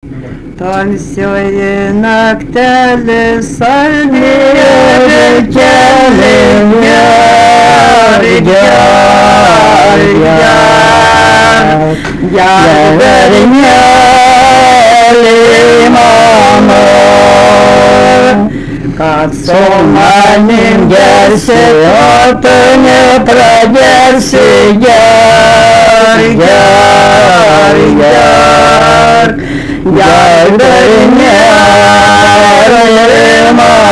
Tamsioji naktelė salmė keliam ger, ger, ger, ger mieli mano, kad su manim gersi, o tu nepragersi, ger, ger, ger. Ger mieli mano.